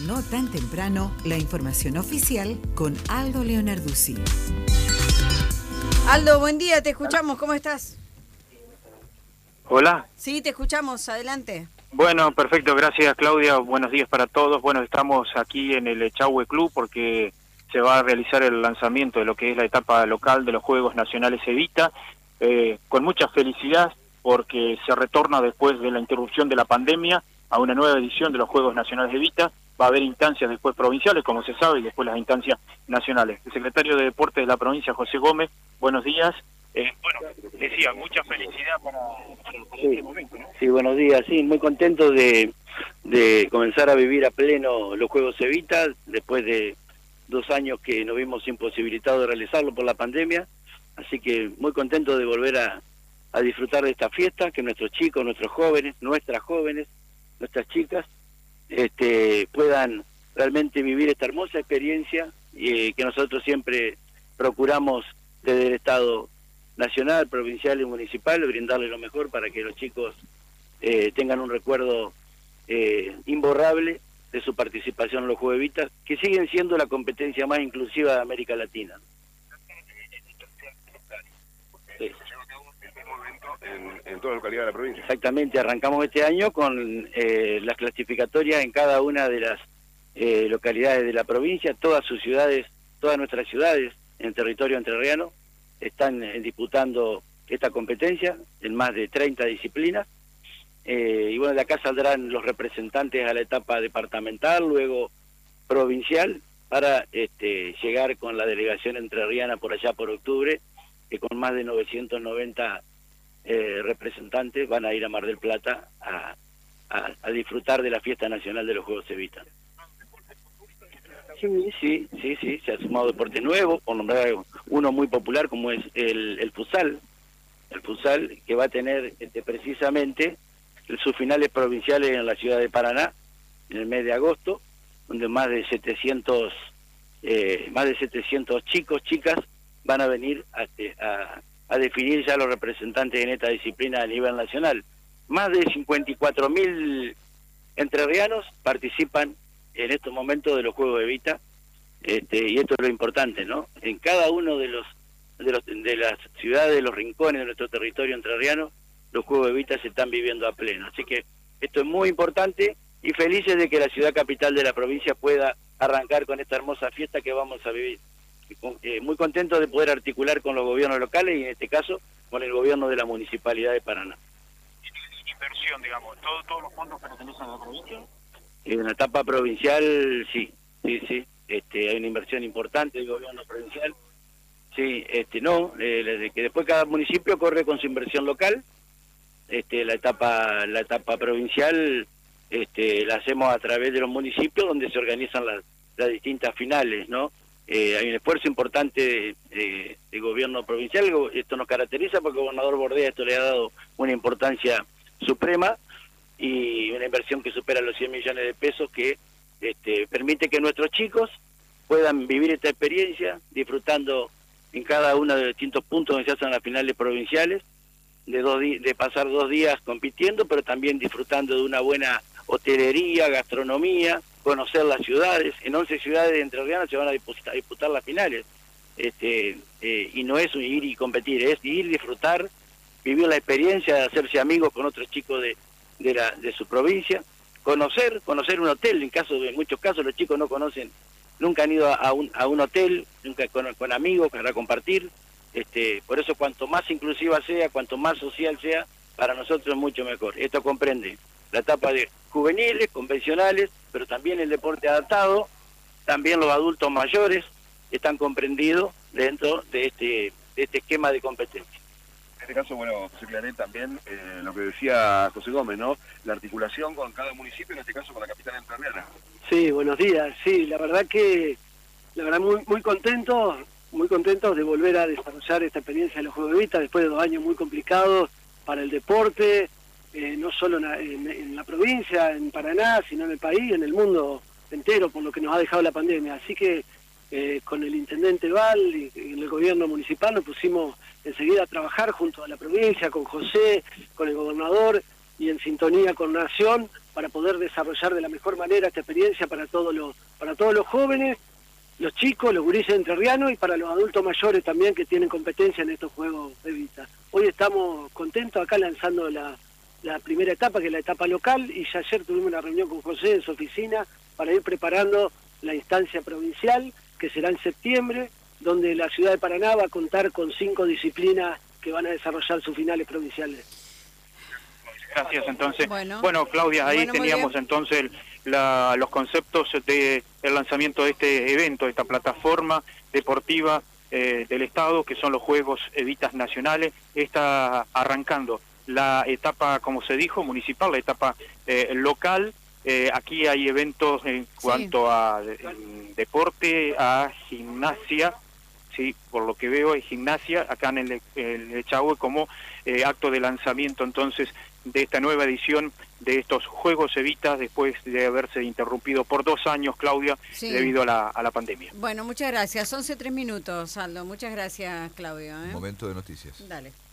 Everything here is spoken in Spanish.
No tan temprano, la información oficial con Aldo Leonarduzzi. Aldo, buen día, te escuchamos, ¿cómo estás? Hola. Sí, te escuchamos, adelante. Bueno, perfecto, gracias Claudia, buenos días para todos. Bueno, estamos aquí en el Echagüe Club porque se va a realizar el lanzamiento de lo que es la etapa local de los Juegos Nacionales Evita, con mucha felicidad porque se retorna después de la interrupción de la pandemia a una nueva edición de los Juegos Nacionales Evita. Va a haber instancias después provinciales, como se sabe, y después las instancias nacionales. El secretario de Deportes de la provincia, José Gómez, buenos días. Bueno, decía, mucha felicidad para este momento, ¿no? Sí, buenos días. Sí, muy contento de comenzar a vivir a pleno los Juegos Evita, después de 2 años que nos vimos imposibilitados de realizarlo por la pandemia. Así que muy contento de volver a disfrutar de esta fiesta, que nuestros chicos, nuestros jóvenes, nuestras chicas, puedan realmente vivir esta hermosa experiencia que nosotros siempre procuramos desde el Estado nacional, provincial y municipal, brindarle lo mejor para que los chicos tengan un recuerdo imborrable de su participación en los Juegos Evita, que siguen siendo la competencia más inclusiva de América Latina. Sí. En toda la localidad de la provincia. Exactamente, arrancamos este año con las clasificatorias en cada una de las localidades de la provincia, todas nuestras ciudades en el territorio entrerriano están disputando esta competencia en más de 30 disciplinas. Y bueno, de acá saldrán los representantes a la etapa departamental, luego provincial, para llegar con la delegación entrerriana por allá por octubre, que con más de 990 representantes van a ir a Mar del Plata a disfrutar de la fiesta nacional de los Juegos Evita. Sí, se ha sumado deporte nuevo, por nombrar uno muy popular como es el futsal. El futsal que va a tener precisamente sus finales provinciales en la ciudad de Paraná en el mes de agosto, donde más de 700 chicos, chicas van a venir a definir ya los representantes en esta disciplina a nivel nacional. Más de 54.000 entrerrianos participan en estos momentos de los Juegos Evita, y esto es lo importante, ¿no? En cada uno de las ciudades, de los rincones de nuestro territorio entrerriano, los Juegos Evita se están viviendo a pleno. Así que esto es muy importante y felices de que la ciudad capital de la provincia pueda arrancar con esta hermosa fiesta que vamos a vivir. Muy contento de poder articular con los gobiernos locales y en este caso con el gobierno de la Municipalidad de Paraná. Inversión, digamos, ¿todos los fondos pertenecen a la provincia? En la etapa provincial, sí. Hay una inversión importante del gobierno provincial. Sí, que después cada municipio corre con su inversión local. La etapa provincial la hacemos a través de los municipios donde se organizan las distintas finales, ¿no? Hay un esfuerzo importante de gobierno provincial. Esto nos caracteriza porque el gobernador Bordea esto le ha dado una importancia suprema y una inversión que supera los 100 millones de pesos que permite que nuestros chicos puedan vivir esta experiencia disfrutando en cada uno de los distintos puntos donde se hacen las finales provinciales, de pasar 2 días compitiendo, pero también disfrutando de una buena hotelería, gastronomía, conocer las ciudades. En 11 ciudades de entrerrianas se van a disputar las finales, y no es ir y competir, es ir, disfrutar, vivir la experiencia de hacerse amigos con otros chicos de su provincia, conocer un hotel. En muchos casos los chicos no conocen, nunca han ido a un hotel, nunca con amigos para compartir. Por eso cuanto más inclusiva sea, cuanto más social sea, para nosotros es mucho mejor. Esto comprende la etapa de juveniles, convencionales, pero también el deporte adaptado, también los adultos mayores están comprendidos dentro de este esquema de competencia. En este caso, bueno, José Claret, también lo que decía José Gómez, ¿no? La articulación con cada municipio, en este caso con la capital entrerriana. Sí, buenos días. Sí, la verdad muy contentos de volver a desarrollar esta experiencia de los Juegos Evita después de 2 años muy complicados para el deporte, no solo en la provincia, en Paraná, sino en el país, en el mundo entero, por lo que nos ha dejado la pandemia. Así que con el intendente Val y el gobierno municipal nos pusimos enseguida a trabajar junto a la provincia, con José, con el gobernador y en sintonía con Nación para poder desarrollar de la mejor manera esta experiencia para todos los jóvenes, los chicos, los gurises entrerrianos y para los adultos mayores también que tienen competencia en estos Juegos Evita. Hoy estamos contentos acá lanzando la primera etapa, que es la etapa local, y ya ayer tuvimos una reunión con José en su oficina para ir preparando la instancia provincial, que será en septiembre, donde la ciudad de Paraná va a contar con 5 disciplinas que van a desarrollar sus finales provinciales. Gracias, entonces. Bueno, Claudia, ahí teníamos entonces los conceptos del lanzamiento de este evento, de esta plataforma deportiva del Estado, que son los Juegos Evitas Nacionales. Está arrancando la etapa, como se dijo, municipal, la etapa local. Aquí hay eventos en cuanto a deporte, a gimnasia. Sí, por lo que veo hay gimnasia acá en el Echagüe como acto de lanzamiento entonces de esta nueva edición de estos Juegos Evita, después de haberse interrumpido por 2 años, Claudia, debido a la pandemia. Bueno, muchas gracias. 11:03, Aldo. Muchas gracias, Claudio. Momento de noticias. Dale.